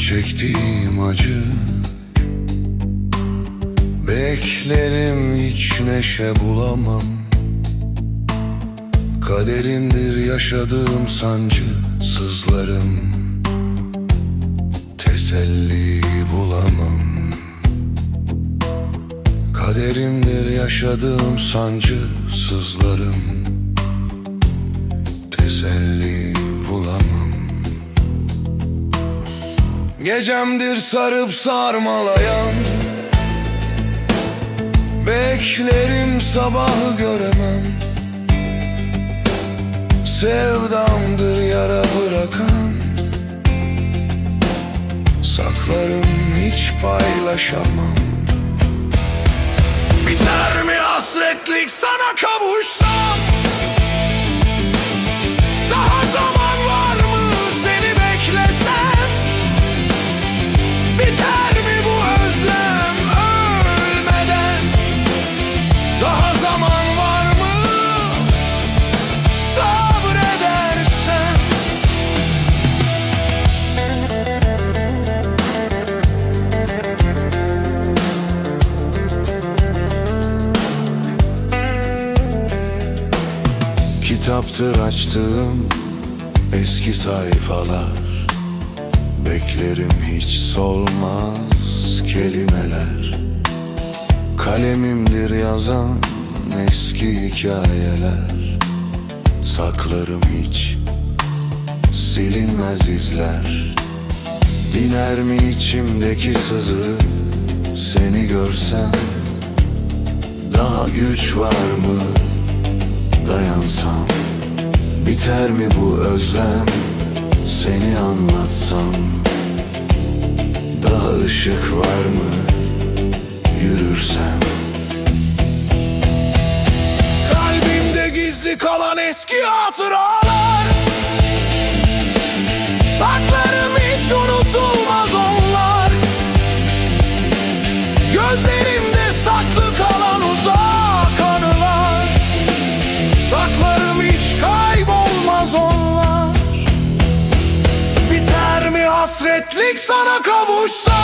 çektiğim acı. Beklerim, hiç neşe bulamam. Kaderimdir yaşadığım sancı, sızlarım, teselli bulamam. Kaderimdir yaşadığım sancı, sızlarım, teselli bulamam. Gecemdir sarıp sarmalayan, beklerim sabahı göremem. Sevdamdır yara bırakan, saklarım, hiç paylaşamam. Biter mi hasretlik sana kavuşsam? Daha zaman var mı seni beklesem? Biter mi bu özlem ölmeden? Daha zaman var mı sabredersem? Kitaptır açtığım eski sayfalar, beklerim, hiç solmaz kelimeler. Kalemimdir yazan eski hikayeler, saklarım, hiç silinmez izler. Diner mi içimdeki sızı seni görsem? Daha güç var mı dayansam? Biter mi bu özlem seni anlatsam? Daha ışık var mı yürürsem? Kalbimde gizli kalan eski hatıralar, saklarım, hiç unutulmaz onlar. Gözlerimde saklı kalan uzak anılar, saklarım, hiç kaybolmaz onlar. Biter mi hasretlik sana kavuşsam?